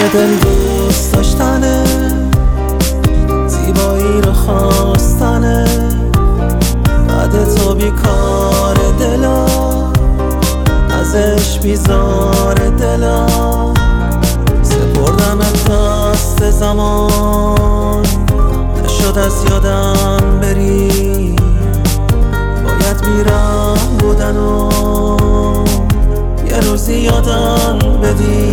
دل دوست داشتنه، زیبایی رو خواستنه، بعد تو بیکار دلا، ازش بیزار دلا، سپردم دست زمان، نشد از یادم بری، باید بیرم بودن و یه روزی یادم بدی.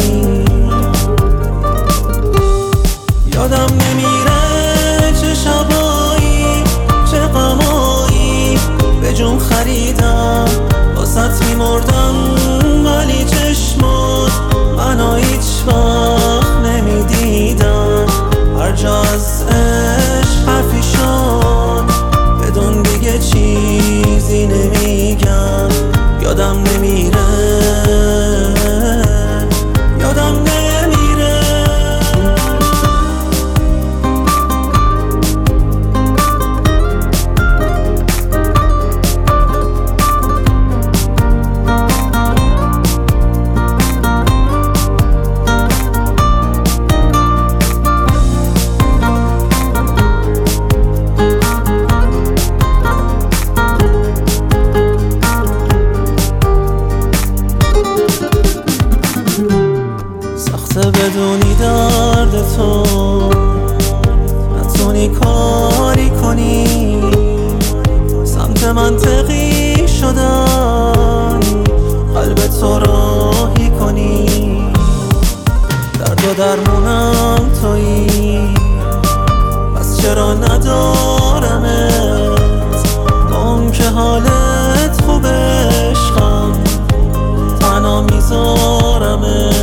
یادم نمیره چه شبایی چه غمایی به جون خریدم، واسط میمردم ولی چشمات منو هیچ وقت نمیدیدم. هر جا از عشق حرفی شد بدون دیگه چیزی نمیگم. یادم نمیره یادم نمیره. بدونی درد تو نتونی کاری کنی، سمت منطقی شدن قلب تو راهی کنی. درد و درمونم تویی، پس چرا ندارمت؟ با اون که حالت خوب عشقم تنها میذارمت.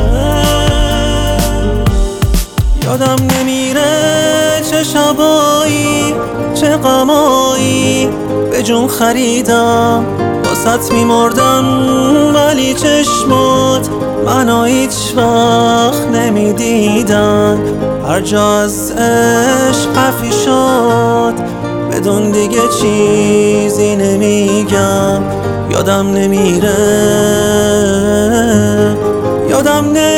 یادم نمیره چه شبایی چه غمایی به جون خریدم، واسط میمردم ولی چشمات منو هیچ وقت نمیدیدن. هر جا از عشق حرفی شد بدون دیگه چیزی نمیگم. یادم نمیره یادم نمیره.